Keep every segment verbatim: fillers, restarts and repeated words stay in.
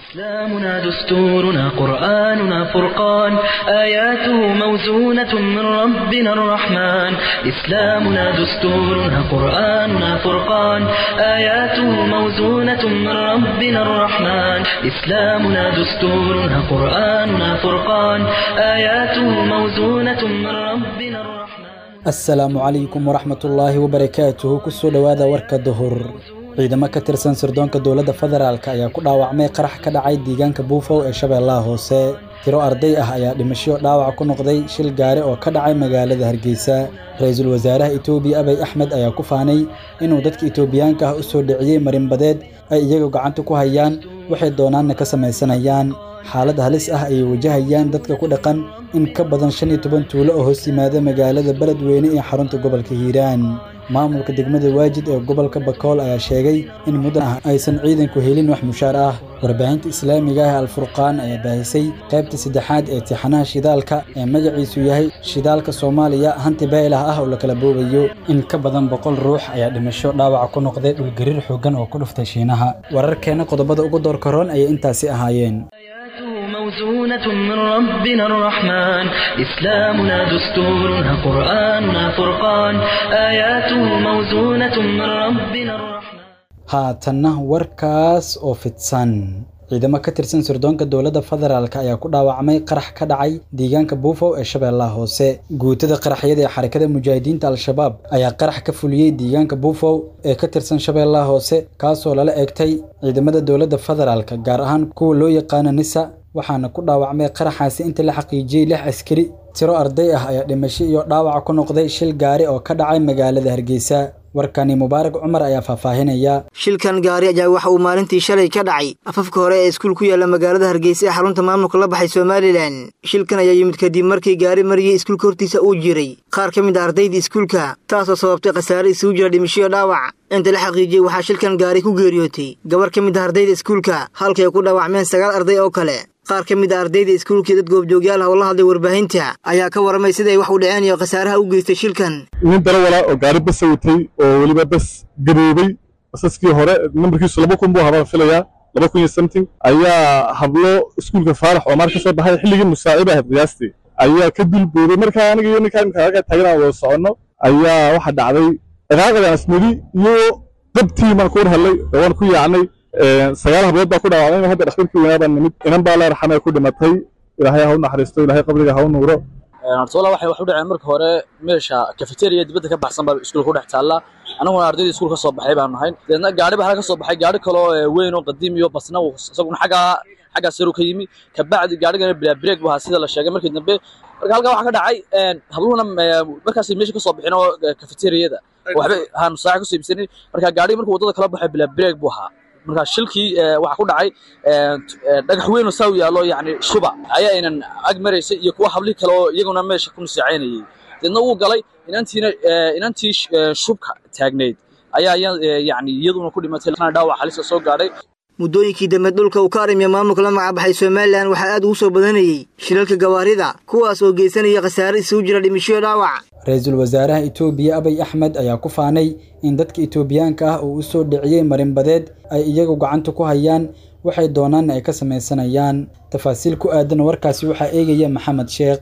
إسلامنا دستورنا قرآننا فرقان آياته موزونة من ربنا الرحمن إسلامنا دستورنا قرآننا فرقان آياته موزونة من ربنا الرحمن إسلامنا دستورنا قرآننا فرقان آياته موزونة من ربنا الرحمن السلام عليكم ورحمة الله وبركاته كسو دوادا وركا دهور ciidamo ka tirsan sirdoonka dawladda federaalka ayaa ku dhaawacmay qarax ka dhacay deegaanka Buufow ee Shabeellaha Hoose tiro arday ah ayaa dhimasho dhaawac ku noqday shil gaari oo ka dhacay magaalada Hargeysa ra'iisul wasaaraha Itoobiya Abiy Ahmed ayaa ku faanay inuu dadka Itoobiyaanka ah u soo dhiciyay marin badeed ay iyaga gacanta ku hayaan waxay doonaan ka samaysanayaan xaalad halis ah ay wajahayaan dadka ku dhaqan in ka badan shan iyo toban tuulo oo hoos yimaada magaalada Beledweyne ee xarunta gobolka Hiiraan maamulka degmada Waajid ee gobolka Bakool ayaa sheegay in muddo ah aysan ciidanku helin wax mushaar ah warbaahinta islaamiga ah Al-Furqaan ayaa baahisay qaybta saddexaad ee tixanaha shidaalka ee magaciisu yahay shidaalka Soomaaliya hanti beelaha ah oo la kala boobayo in ka badan boqol ruux ayaa dhimasho dhaawac ku noqday dhul gariir xooggan oo ku dhuftay Shiinaha wararkeena qodobada ugu door karoon ay intaasi ahaayeen موزونة من ربنا الرحمن إسلامنا دستورنا قرآننا فرقان آياته موزونة من ربنا الرحمن هاتنا وركاس أو فتسان ciidamo ka tirsan sirdoonka dawladda federaalka ayaa ku dhaawacmay qarax ka dhacay deegaanka Buufow ee Shabeellaha Hoose guutada qaraxyada ee xarakada mujaahidiinta al-shabaab ayaa qarax ka fuliyay deegaanka Buufow ee ka tirsan Shabeellaha Hoose kaas oo lala eegtay ciidamada dawladda federaalka gaar ahaan kuwa loo yaqaan Nisa waxaana ku dhaawacmay qaraxaasi inta la xaqiijiyay lix askari tiro arday ah ayaa dhimasho iyo dhaawac ku noqday shil gaari oo ka dhacay magaalada Hargeysa warkani Mubaarak Umar ayaa faahfaahinaya shilkan gaari ayaa waxa uu maalintii shalay ka dhacay afafka hore ee iskuul ku yaala magaalada Hargeysa ee xarunta maamulka la baxay Soomaaliland shilkan ayaa yimid kadib markii gaari mariyay iskuulka hortiisa uu jiray qaar ka mid ah ardayda iskuulka taasoo sababtay khasaare isugu jira dhimasho iyo dhaawac inta la xaqiijiyay waxa shilkan gaari ku geeriyootay gabar ka mid ah ardayda iskuulka halka ay ku dhaawacmeen sagaal arday oo kale qaar ka mid ah ardayda iskuulka dad goobjoogyaal ah oo la hadlay warbaahinta ayaa ka waramay sida ay wax u dhaceen iyo khasaaraha u geystay shilkan nin darawala oo gaari bas watay oo waliba bas gaboobay basaskii hore numberkiisu laba kun buu haba filayaa laba kun iyo something ayaa hablo iskuulka Faarax oo mar ka soo baxay xilligii musaaciba ah qiyaastii ayaa ka dulbooday markaa aniga iyo ninkaan kaaga tagnaa oo socono ayaa waxa dhacday dhaqaaqada asmadi iyo dabtii ma ku helay waan ku yaacnay sagaal hablood baa ku dhaawacmay hadda dhakhtarkii wanaaba nimid inan baa la raxmay ku dhimatay ilaahay ha u naxariisto ilaahay qabriga ha u nuuro artola waxay wax u dhaceen marka hore meesha cafeteria dibadda ka baxsan baa iskuulka ku dhex taala anaguna ardayda iskuulka soo baxay baan nahay deedna gaari baa ka soo baxay gaari kale oo weyn oo qadiim iyo basna isaguna xaga xaga siro ka yimi ka bacdi gaarigana bila break baa sida la sheegay markii dambe marka halka waxa ka dhacay habluuna markaas meesha ka soo bixin oo cafeteriada waxba haan saac ku siibsanay marka gaari markuu wadada kala baxay bila break buu ahaa marka shilkii waxa ku dhacay dhagax weyn oo saaw yaalo yaani shuba ayaa inaan ag mareysay iyo kuwa habli kale oo iyaguna meesha ku nasiicaynayay dadna uu galay inantiina inantii shubka taagneed ayaa yaani iyaduna ku dhimatay dhaawac halis soo gaaray muddooyinkii dambe dhulka uu ka arimiyo maamulka la magacaabay Soomaaliland waxa aad ugu soo badanayay shilalka gawaarida kuwaas oo geysanaya khasaare isugu jira dhimasho iyo dhaawac ra'iisul wasaaraha Itoobiya Abiy Ahmed ayaa ku faanay in dadka Itoobiyaanka ah uu soo dhiciyay marin badeed ay iyaga gacanta ku hayaan waxay doonaan ay ka samaysanayaan tafaasiil ku aadan warkaasi waxa eegaya Maxamed Sheekh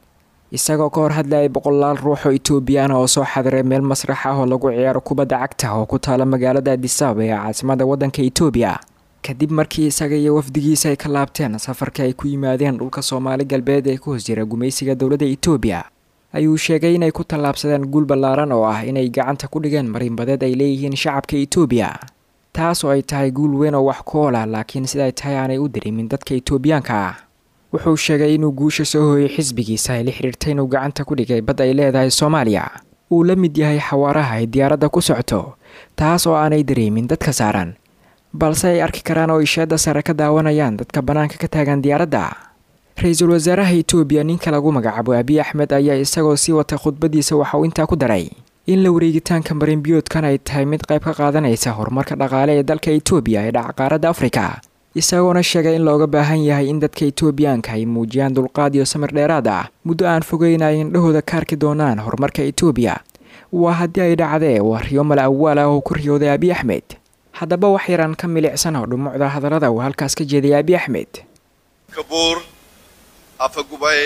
isagoo ka hor hadlay boqolaal ruux oo Itoobiyaan oo soo xadiray meel masrax ah oo lagu ciyaaro kubadda cagta oo ku taala magaalada Addis Ababa ee caasimadda waddanka Itoobiya kadib markii isaga iyo wafdigiisa ay ka laabteen safarka ay ku yimaadeen dhulka Soomaali galbeed ee ku hoos jira gumaysiga dawladda Itoobiya ayuu sheegay inay ku tallaabsadeen guul ballaaran oo ah inay gacanta ku dhigeen marin badeed ay leeyihiin shacabka Itoobiya taas oo ay tahay guul weyn oo wax ku ool ah laakiin sida ay tahay aanay u dareemin dadka Itoobiyaanka ah wuxuu sheegay inuu guusha soo hooyay xisbigiisa ay la xiriirtay inuu gacanta ku dhigay bad ay leedahay Soomaaliya uu la mid yahay xawaaraha ay diyaaradda ku socoto taas oo aanay dareemin dadka saaran balse ay arki karaan oo ishaada sare ka daawanayaan dadka banaanka ka taagan diyaaradda ra'iisul wasaaraha Itoobiya ninka lagu magacaabo Abiy Ahmed ayaa isagoo sii wata khudbadiisa waxa uu intaa ku daray in la wareegitaanka marin biyoodkan ay tahay mid qayb ka qaadanaysa horumarka dhaqaale ee dalka Itoobiya ee dhaca qaaradda Afrika isagoona sheegay in looga baahan yahay in dadka Itoobiyaanka ay muujiyaan dulqaad iyo samir dheeraad ah muddo aan fogeynayn indhahooda ka arki doonaan horumarka Itoobiya waa haddii ay dhacdee warriyo mala awaal ah oo ku riyooday Abiy Ahmed haddaba wax yaraan ka milicsan oo dhumucda hadallada uu halkaas ka jeediyay Abiy Ahmed. ክቡር አፈ ጉባኤ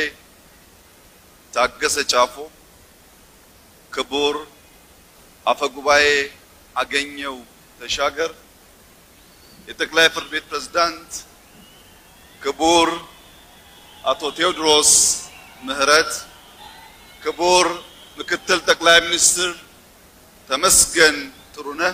ታገሰ ጫፎ፣ ክቡር አፈ ጉባኤ አገኘው ተሻገር፣ የጠቅላይ ፍርድ ቤት ፕሬዝዳንት ክቡር አቶ ቴዎድሮስ ምህረት፣ ክቡር ምክትል ጠቅላይ ሚኒስትር ተመስገን ጥሩነህ።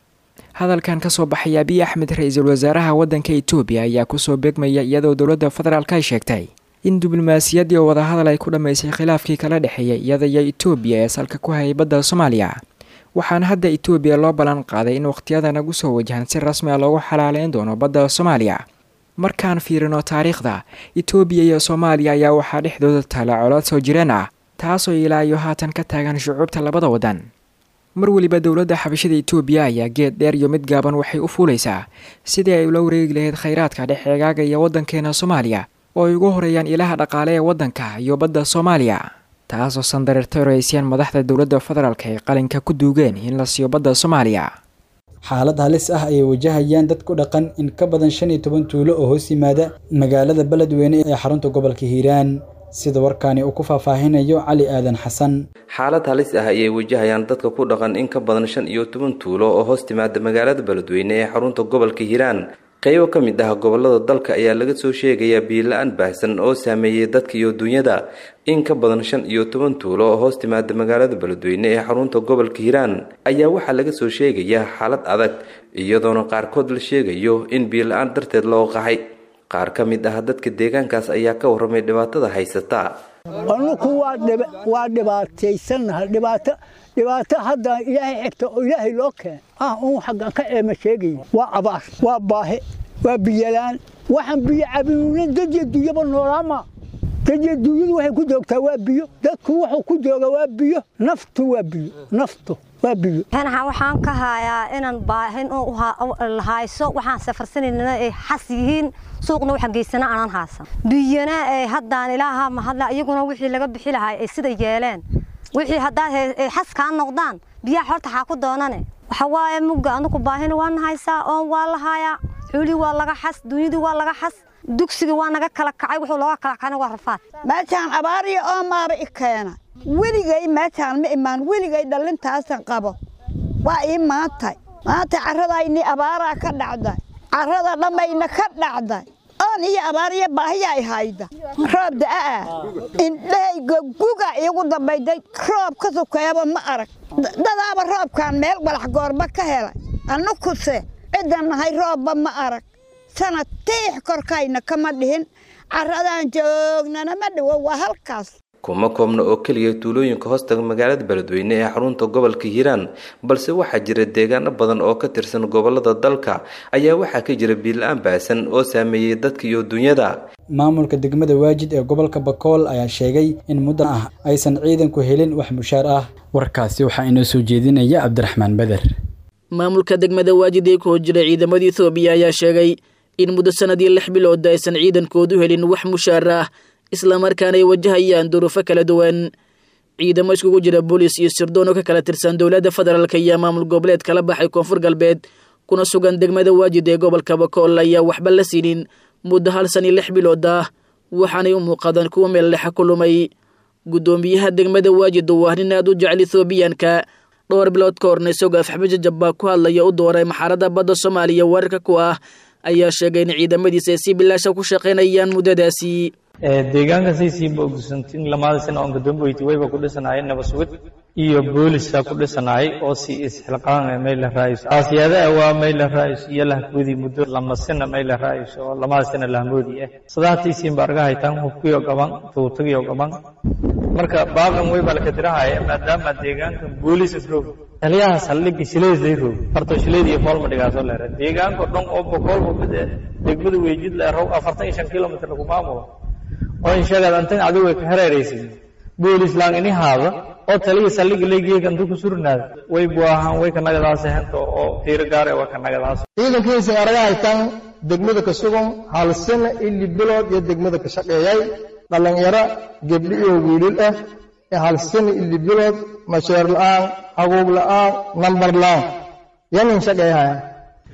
hadalkan ka soo baxay Abiy Ahmed ra'iisul wasaaraha waddanka Itoobiya ayaa ku soo beegmaya iyadoo dowladda federaalka ay sheegtay in diblomaasiyad iyo wada hadal ay ku dhameysay khilaafkii kala dhaxeeyay iyada iyo Itoobiya ee salka ku hayay badda Soomaaliya. waxaan hadda Itoobiya loo balan qaaday in waqtiyada nagu soo wajahan si rasmi ah loogu xalaaleyn doono badda Soomaaliya. markaan fiirino taariikhda, Itoobiya iyo Soomaaliya ayaa waxaa dhexdooda taala colaad soo jireen ah taasoo ilaa iyo haatan ka taagan shucuubta labada waddan. mar waliba dowladda xabashada Itoobiya ayaa geed dheer iyo mid gaaban waxay u fuulaysaa sidii ay ula wareegi lahayd kheyraadka dhexeegaaga iyo waddankeena Soomaaliya oo ay ugu horeeyaan ilaha dhaqaale ee waddanka iyo badda Soomaaliya, taasoo sandareertay ra'iisyaan madaxda dowladda federaalka ee qalinka ku duugeen in la siiyo badda Soomaaliya. xaalad halis ah ay wajahayaan dad ku dhaqan in ka badan shan iyo toban tuulo oo hoos yimaada magaalada Beledweyne ee xarunta gobolka Hiiraan, sida warkaani uu ku faahfaahinayo Cali Aadan Xasan. xaalad halis ah ayay wajahayaan dadka ku dhaqan in ka badan shan iyo toban tuulo oo hoos timaada magaalada Beledweyne ee xarunta gobolka Hiiraan. qaybo ka mid ah gobolada dalka ayaa laga soo sheegayaa biyo la'aan baahsan oo saameeyay dadka iyo dunyada. in ka badan shan iyo toban tuulo oo hoos timaada magaalada Beledweyne ee xarunta gobolka Hiiraan ayaa waxaa laga soo sheegayaa xaalad adag, iyadoona qaarkood la sheegayo in biyo la'aan darteed loo qaxay. qaar ka mid ah dadka deegaankaas ayaa ka warramay dhibaatada haysata. anku waa dhibaataysannahay, dhibaato dhibaato hadda ilaahay xigta oo ilaahay loo keen ah uu xaggan ka eema sheegay. waa abaar, waa baahi, waa biyalaan, waxaan biyo cabinuna dadka duyaba noolaama. dadka duyadu waxay ku joogtaa waa biyo, dadku wuxuu ku jooga waa biyo, naftu waa biyo, naftu waa biyo. Waxaan waxaan ka hayaa inaan baahin oo hayso, waxaan safarsanayna ay xas yihiin, suuqna waxaan geysana aanan haasan. biyana ay haddaan ilaaha ma hadla iyaguna wixii laga bixi lahaa ay sida yeeleen. wixii hadda ay xas ka noqdaan biyaha horta xaa ku doonane. waxa waaye mugga anagu baahin waan haysaa oo waa la hayaa. xuli waa laga xas, dunyadu waa laga xas. dugsiga waa naga kala kacay, wuxuu looga kala kacay waa rafaad. meeshaan abaariyo oo maaba ikeena weligay meeshaan ma imaan, weligay dhalintaasan qabo waa ii maantay. maanta carradayni abaaraa ka dhacday, carrada dhammayna ka dhacday, oon iyo abaariyo baahiya ay hayda. roob da'a indhahayga guga iigu dambayday, roob ka sokeeyaba ma arag. dadaaba roobkaan meel balax goorba ka helay, annukuse ciddan nahay roobba ma arag. sanad tiix korkayna kama dhihin, carradaan joognana ma dhowo waa halkaas. kuma koobna oo keliya tuulooyinka hoostaga magaalada Beledweyne ee xarunta gobolka Hiiraan, balse waxaa jira deegaano badan oo ka tirsan gobolada dalka ayaa waxaa ka jira biyo la'aan baahsan oo saameeyay dadka iyo dunyada. maamulka degmada Waajid ee gobolka Bakool ayaa sheegay in muddo ah aysan ciidanku helin wax mushaar ah. warkaasi waxaa inoo soo jeedinaya Cabdiraxmaan Badar. maamulka degmada Waajid ee ku jira ciidamada Itoobiya ayaa sheegay in muddo sanadii lix bilood aysan ciidankoodu helin wax mushaar ah, isla markaana ay wajahayaan duruufo kala duwan. ciidamo iskugu jira booliis iyo sirdoon oo ka kala tirsan dowladda federaalka iyo maamul goboleed kala baxay koonfur galbeed kuna sugan degmada Waajid ee gobolka Bakool ayaa waxba la siinin muddo hal sano lix bilood ah, waxaanay u muuqdaan kuwa meel dhex ku lumay. gudoomiyaha degmada Waajid waa nin aad u jecel Itoobiyaanka, dhowr bilood ka horna isagoo afxabaja jabba ku hadlaya u dooray maxaaradda badda Soomaaliya wararka ku ah ayaa sheegay in ciidamadiisa si bilaasha ku shaqeynayaan muddadaasi. deegaanka saysiin baa ogsantiin lamaada sano oo gadoomiye wayba ku dhisanaayeen nabasugid iyo booliska ku dhisanaay oo si isxilqaan meel la raayis aasiyada waa meel la raayis iyo la gudi muddo lama sano meel la raayis oo lama sano la moodi ah sadahtiisiin barga haytaan hubkiyo gaban tuutagiyo gaban marka baaban wayba la kadirahay maadaama deegaanka boolis isroog taliyaha saldhig shileeday roog farto shileedii fool ma dhigaaso la raad deegaanka dhan oo boqol oo bid degmada Waajid la roog afartan iyo shan kiiloomitir lagu maamulo oo in sheegad antan adigu ka hareeraysid boolis laan ini haada oo taliya saldhig leeyahay kan ku surnaad way buahan way ka nagadaas hanto oo tiir gaar ah ka nagadaas ciidankiisa araga haytaan degmada ka sugan hal sano ili bilood iyo degmada ka shaqeeyay dhalinyaro gabdho iyo wiilal ah ee hal sano ili bilood mashaar la'aan, xuquuq la'aan, nambar la'aan yanin shaqeeyay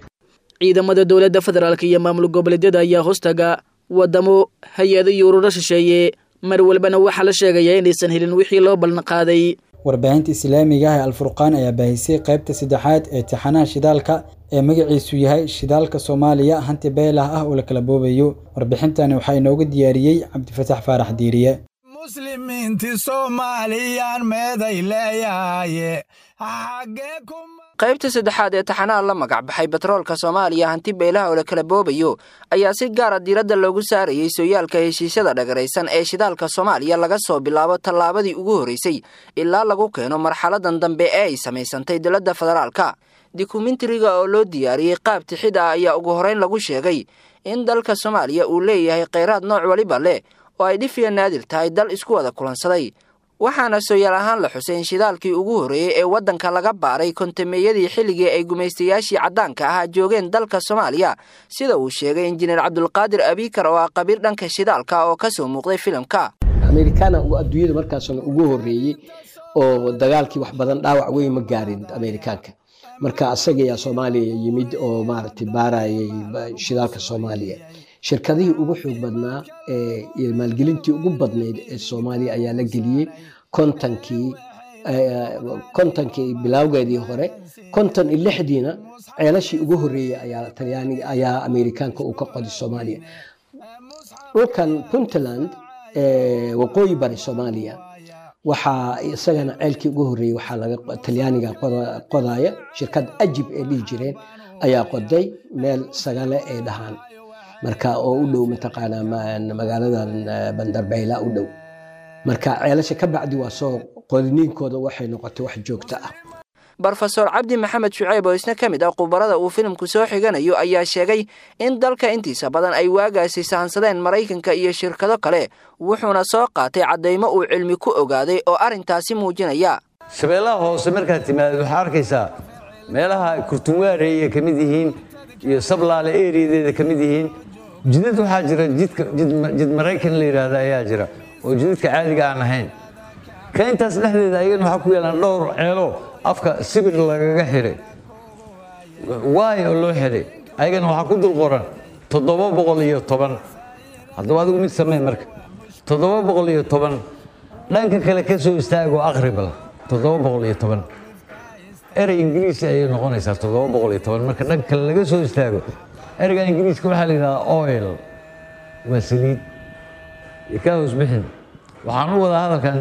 ciidamada dowladda federaalka iyo maamul goboleedyada ayaa hoostaga wadamo hay-ado iyo ururo shisheeye mar walbana waxaa la sheegayaa inaysan helin wixii loo ballan qaaday. warbaahinta islaamiga ah ee alfurqaan ayaa baahisay qaybta saddexaad ee taxanaha shidaalka ee magaciisu yahay shidaalka Soomaaliya hanti beelah ah oo la kala boobayo. warbixintani waxaa inooga diyaariyey Cabdifataax Faarax Diiriye. muslimiinti Soomaaliyan meeday leeyahay qaybta saddexaad ee taxanaha la magac baxay batroolka Soomaaliya hanti beelaha oo la kala boobayo ayaa si gaar ah diiradda loogu saarayay sooyaalka heshiisyada dhagaraysan ee shidaalka Soomaaliya laga soo bilaabo tallaabadii ugu horeysay ilaa lagu keeno marxaladan dambe ee ay samaysantay dowladda federaalka. Dokumentariga oo loo diyaariyay qaab tixid ah ayaa ugu horeyn lagu sheegay in dalka Soomaaliya uu leeyahay kheyraad nooc waliba leh oo ay dhif iyo naadir tahay dal isku wada kulansaday. waxaana sooyaal ahaan la xuseen shidaalkii ugu horeeyay ee wadanka laga baaray kontameeyadii xilligii ay gumaystayaashii caddaanka ahaa joogeen dalka Soomaaliya sida uu sheegay injineer Cabdulqaadir Abikar oo ah qabiir dhanka shidaalka oo ka soo muuqday filimka. Amerikana uu adduunyada markaas ugu horeeyay oo dagaalkii wax badan dhaawac weyn ma gaarin Amerikaanka marka asaga ayaa Soomaaliya yimid oo maartay baarayay shidaalka Soomaaliya. shirkadihii ugu xoog badnaa ee maalgelintii ugu badneed ee Soomaaliya ayaa la geliyay kontankii kontankii bilowgeedii hore konton iyo lixdiina ceelashii ugu horeeyay ayaa Talyaaniga ayaa Amerikaanka uu ka qoday Soomaaliya. dhulkan Puntland ee waqooyi bari Soomaaliya waxaa isagana ceelkii ugu horeeyay waxaa laga Talyaaniga qodaya shirkad Ajib ee dhigi jireen ayaa qoday meel sagale ee dhahaan marka oo u dhow mataqaana magaaladan Bandarbayla u dhow marka ceelasha ka bacdi waa soo qodniinkooda waxay noqotay wax joogto ah. Professor Cabdi Maxamed Shucayb oo isna kamid ah khubarada uu filimku soo xiganayo ayaa sheegay in dalka intiisa badan ay waagaasi sahansadeen Mareykanka iyo shirkado kale wuxuuna soo qaatay cadeymo uu cilmi ku ogaaday oo arintaasi muujinaya. shabeellaha hoose marka timaado waxa arkaysaa meelaha kurtunwaare kamid yihiin iyo sablaale eeriyadeeda kamid yihiin jidad waxaa jira jidka jid Mareykan la yiraahdo ayaa jira oo jidadka caadiga aan ahayn ka intaas dhexdeeda ayagana waxa ku yeelan dhowr ceelo afka sibir lagaga xiray waay oo loo xiray ayagana waxa ku dul qoran toddoba boqol iyo toban haddaba adigu mid samee marka toddoba boqol iyo toban dhanka kale ka soo istaago aqribal toddoba boqol iyo toban erey Ingiriisi ay noqonaysaa toddoba boqol iyo toban marka dhanka kale laga soo istaago ereyga Ingiriiska waxa la yiraahdaa oil waa saliid ikaas bixin waxaan u wada hadalkan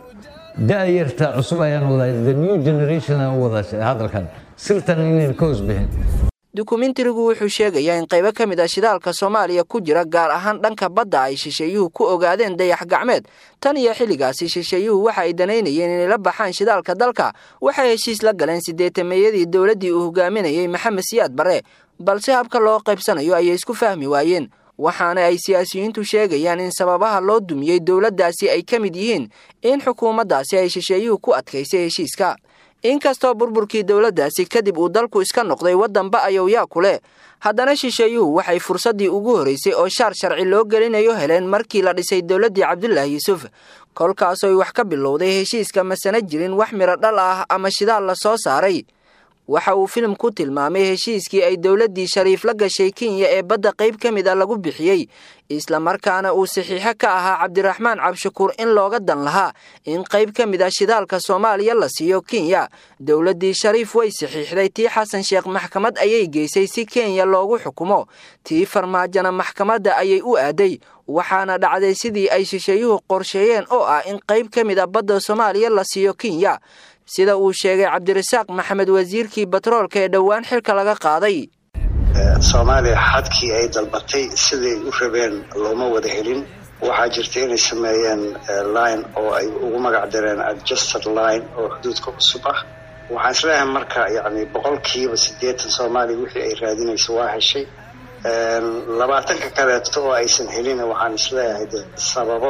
daayirta cusub ayaan wada the new generation aan wada hadalkan sirtan inay koos bixin. Dokumentarigu wuxuu sheegayaa in qaybo kamid ah shidaalka Soomaaliya ku jira gaar ahaan dhanka badda ay shisheeyuhu ku ogaadeen dayax gacmeed tan iyo xilligaasi shisheeyuhu waxa ay danaynayeen inay la baxaan shidaalka dalka waxay heshiis la galeen sideetameeyadii dawladdii uu hogaaminayay Maxamed Siyaad Barre balse habka loo qaybsanayo ay isku fahmi waayeen waxaana ay siyaasiyiintu sheegayaan in sababaha loo dumiyay dawladdaasi ay kamid yihiin in xukuumaddaasi ay shisheeyuhu ku adkaysay heshiiska. inkastoo burburkii dawladdaasi kadib uu dalku iska noqday wadanba ayuu yaa kule haddana shisheeyuhu waxay fursadii ugu horeysay oo shaar sharci loo gelinayo heleen markii la dhisay dawladdii Cabdullaahi Yuusuf kolkaas oo wax ka bilowday heshiiska masana jirin wax miro dhal ah ama shidaal la soo saaray. waxa uu filimku tilmaamay heshiiskii ay dawladdii Shariif la gashay Kenya ee badda qayb kamid ah lagu bixiyay isla markaana uu saxiixa ka ahaa Cabdiraxmaan Cabshakuur in looga dan lahaa in qayb kamid ah shidaalka Soomaaliya la siiyo Kenya. dawladdii Shariif way saxiixday tii Xasan Sheekh maxkamad ayay geysay si Kenya loogu xukumo tii Farmaajana maxkamadda ayay u aaday waxaana dhacday sidii ay shisheeyuhu qorsheeyeen oo ah in qayb kamid ah badda Soomaaliya la siiyo Kenya sida uu sheegay Cabdirasaaq Maxamed wasiirkii batroolka ee dhawaan xilka laga qaaday. Soomaaliya xadkii ay dalbatay sidii u rabeen looma wada helin waxaa jirtay inay sameeyeen line oo ay ugu magac dareen adjusted line oo xuduudka cusub ah waxaan isleeyahay marka yacni boqolkiiba siddeetan Soomaaliya wixii ay raadinayso waa heshay labaatanka kaleeto oo aysan helin waxaan isleeyahay sababo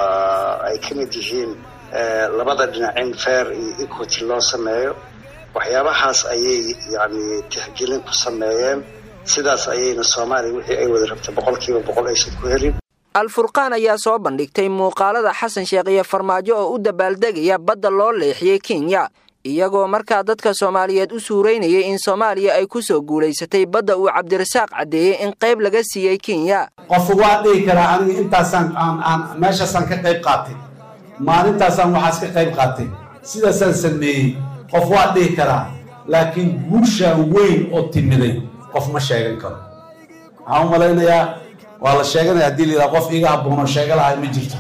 ay ka mid yihiin labada dhinac in fair iyo equity loo sameeyo waxyaabahaas ayay yacni tixgelin ku sameeyeen sidaas ayayna Soomaaliya wixii ay wada rabtay boqolkiiba boqol aysan ku helin. Alfurqaan ayaa soo bandhigtay muuqaalada Xasan Sheekh iyo Farmaajo oo u dabaaldegaya badda loo leexiyay Kenya iyagoo markaa dadka Soomaaliyeed u suureynayay in Soomaaliya ay ku soo guuleysatay badda uu Cabdirasaaq cadeeyay in qayb laga siiyay Kenya. qof waa dhigi karaa aniga intaasaan aan aan meeshaasaan ka qayb qaatay maalintaasaan waxaas ka qayb qaatay sidaasaan sameeyey qof waa dhigi karaa laakiin guusha weyn oo timiday qof ma sheegan karo waxaan u malaynayaa waa la sheeganaya haddii la yidhaha qof iiga habboonoo sheega lahay ma jirto.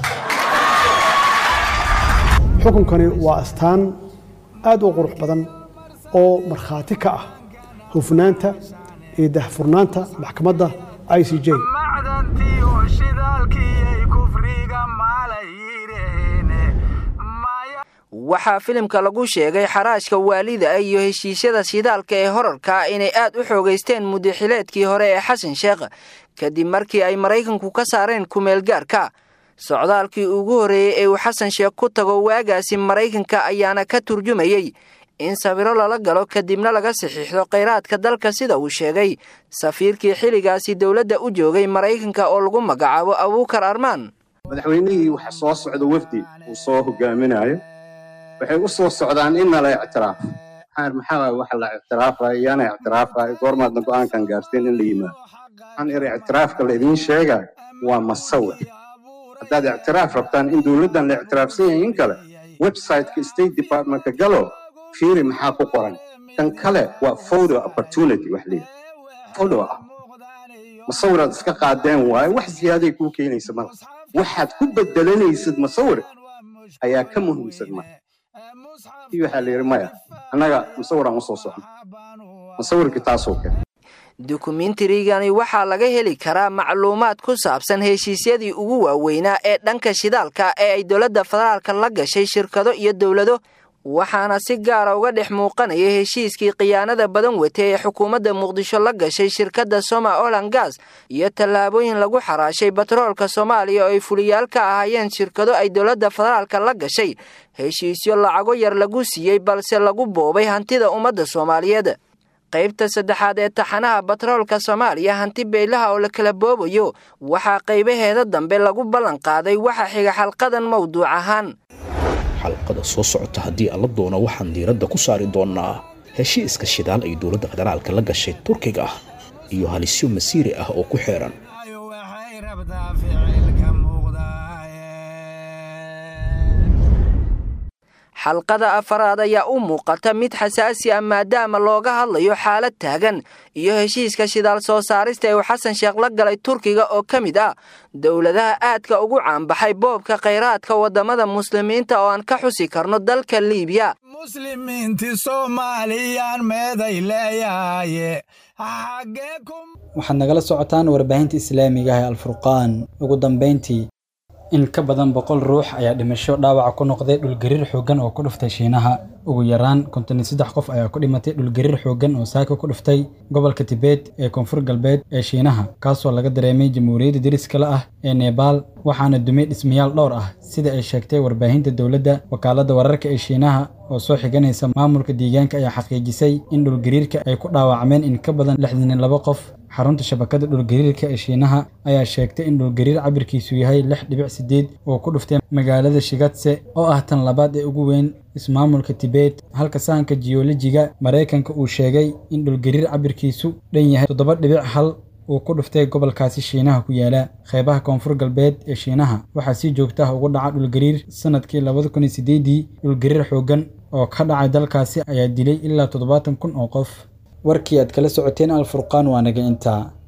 xukunkani waa astaan aad u qurux badan oo markhaati ka ah hufnaanta iyo daahfurnaanta maxkamadda I C J. waxaa filimka lagu sheegay xaraashka waalida iyo heshiisyada shidaalka ee horarka inay aad u xoogeysteen mudaxileedkii hore ee Xasan Sheekh kadib markii ay Mareykanku ka saareen kumeel gaarka. socdaalkii ugu horeeyay ee uu Xasan Sheekh ku tago waagaasi Mareykanka ayaana ka turjumayay in sawiro lala galo kadibna laga saxiixdo kheyraadka dalka sida uu sheegay safiirkii xiligaasi dawladda u joogay Mareykanka oo lagu magacaabo Abuukar Armaan. madaxweynihii waxa soo socda wafdi uu soo hogaaminayo waxay u soo socdaan in la ictiraaf waxaan maxaa waxa la ictiraafay yana ictiraafay goormaadna go'aankan gaarteen in la yimaado aan ira ictiraafka la idin sheega waa masawir haddaad ictiraaf rabtaan in dawladdan la ictiraafsan yahay in kale website-ka State Department-ka galo fiiri maxaa ku qoran kan kale waa photo opportunity wax leeyahay photo ah masawiraad iska qaadeen waaye wax ziyaaday kuu keenaysa marka waxaad ku bedelanaysid masawir ayaa ka muhiimsan marka iyo waxa la yiri maya annaga masawiraan usoo socon masawirka taasoo kale dokumentarigani waxaa laga heli karaa macluumaad ku saabsan heshiisyadii ugu waaweynaa ee dhanka shidaalka ee ay dowladda federaalka la gashay shirkado iyo dawlado waxaana si gaar ah uga dhex muuqanaya heshiiskii khiyaanada badan watay ee xukuumadda Muqdisho la gashay shirkadda Soma Oil Gas iyo tallaabooyin lagu xaraashay batroolka Soomaaliya oo ay fuliyaal ka ahaayeen shirkado ay dowladda federaalka la gashay heshiisyo lacago yar lagu siiyay balse lagu boobay hantida ummadda Soomaaliyeed. qaybta saddexaad ee taxanaha batroolka Soomaaliya hanti beelaha oo la kala boobayo waxa qaybaheeda dambe lagu ballan qaaday waxa xiga xalqadan mawduuc ahaan. xalqada soo socota haddii alla doono waxaan diiradda ku saari doonaa heshiiska shidaal ay dowladda federaalka la gashay Turkiga iyo halisyo masiiri ah oo ku xeeran. xalqada afaraad ayaa u muuqata mid xasaasi ah maadaama looga hadlayo xaalad taagan iyo heshiiska shidaal soo saarista ee Xasan Sheekh la galay Turkiga oo kamid ah dawladaha aadka ugu caanbaxay boobka kheyraadka wadamada muslimiinta oo aan ka xusi karno dalka Liibiya. muslimiintii Soomaaliyan meeday leeyahay waxaad nagala socotaan warbaahinta Islaamiga ah ee Al-Furqaan. ugu dambeyntii in ka badan boqol ruux ayaa dhimasho dhaawac ku noqday dhul gariir xoogan oo ku dhuftay Shiinaha. ugu yaraan konton iyo saddex qof ayaa ku dhimatay dhul gariir xoogan oo saaka ku dhuftay gobolka Tibet ee koonfur galbeed ee Shiinaha kaasoo laga dareemay jamhuuriyadda deriska ah ee Nepal waxaana dumay dhismayaal dhowr ah sida ay sheegtay warbaahinta dawladda. wakaaladda wararka ee Shiinaha oo soo xiganaysa maamulka deegaanka ayaa xaqiijisay in dhul gariirka ay ku dhaawacmeen in ka badan lixdan iyo laba qof. xarunta shabakada dhul gariirka ee Shiinaha ayaa sheegtay in dhul gariir cabirkiisu yahay lix dhibic sideed oo ku dhuftay magaalada Shigatse oo ah tan labaad ee ugu weyn ismaamulka Tibet halka sahanka geologiga Mareykanka uu sheegay in dhul gariir cabirkiisu dhan yahay toddoba dhibic hal uu ku dhuftay gobolkaasi Shiinaha ku yaala qaybaha koonfur galbeed ee Shiinaha. waxaa si joogto ah ugu dhaca dhul gariir sanadkii laba kun iyo sideed dhul gariir xoogan oo ka dhacay dalkaasi ayaa dilay ilaa toddobaatan kun oo qof. warkii aad kala socoteen Al-Furqaan waa naga intaa.